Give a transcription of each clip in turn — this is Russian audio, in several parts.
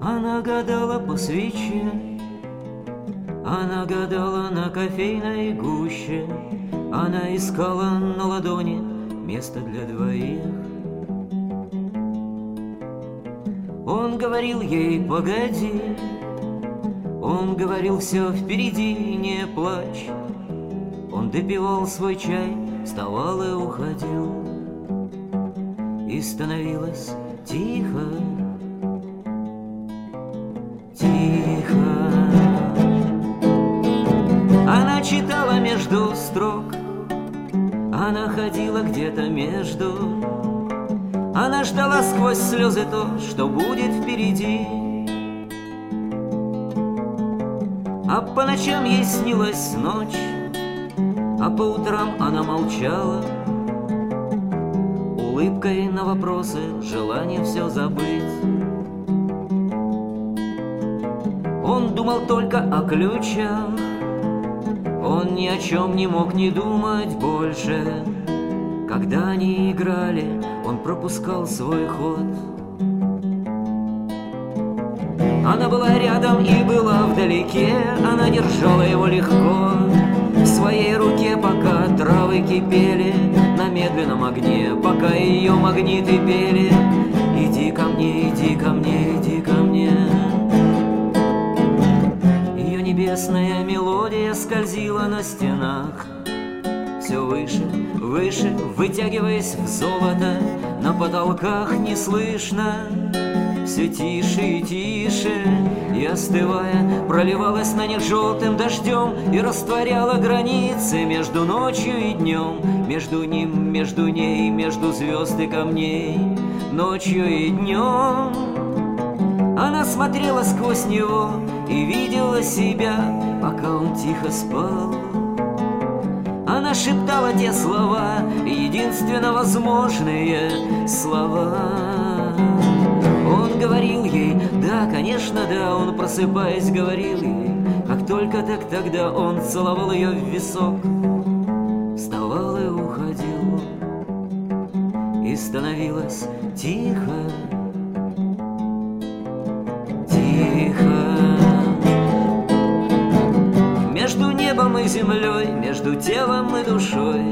Она гадала по свече, она гадала на кофейной гуще, она искала на ладони место для двоих. Он говорил ей: погоди, он говорил: все впереди, не плачь. Он допивал свой чай, вставал и уходил. И становилось тихо, тихо. Она читала между строк, она ходила где-то между. Она ждала сквозь слезы то, что будет впереди. А по ночам ей снилась ночь, а по утрам она молчала, улыбкой на вопросы, желание все забыть. Он думал только о ключах, он ни о чем не мог не думать больше. Когда они играли, он пропускал свой ход. Она была рядом и была вдалеке, она держала его легко в своей руке, пока травы кипели на медленном огне, пока ее магниты пели: иди ко мне, иди ко мне, иди ко мне. Ее небесная мелодия скользила на стенах, все выше, выше, вытягиваясь в золото. На потолках не слышно, все тише и тише, и остывая, проливалась на них желтым дождем и растворяла границы между ночью и днем, между ним, между ней, между звезд и камней. Ночью и днем она смотрела сквозь него и видела себя, пока он тихо спал. Она шептала те слова, единственно возможные слова. Он говорил ей: да, конечно, да. Он, просыпаясь, говорил ей: как только так, тогда он целовал ее в висок, вставал и уходил. И становилось тихо, тихо. Между небом и землей, между телом и душой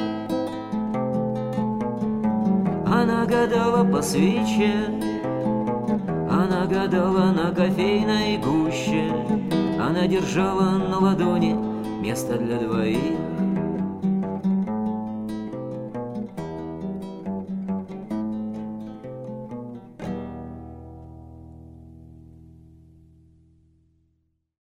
она гадала по свече, она гадала на кофейной гуще, она держала на ладони место для двоих.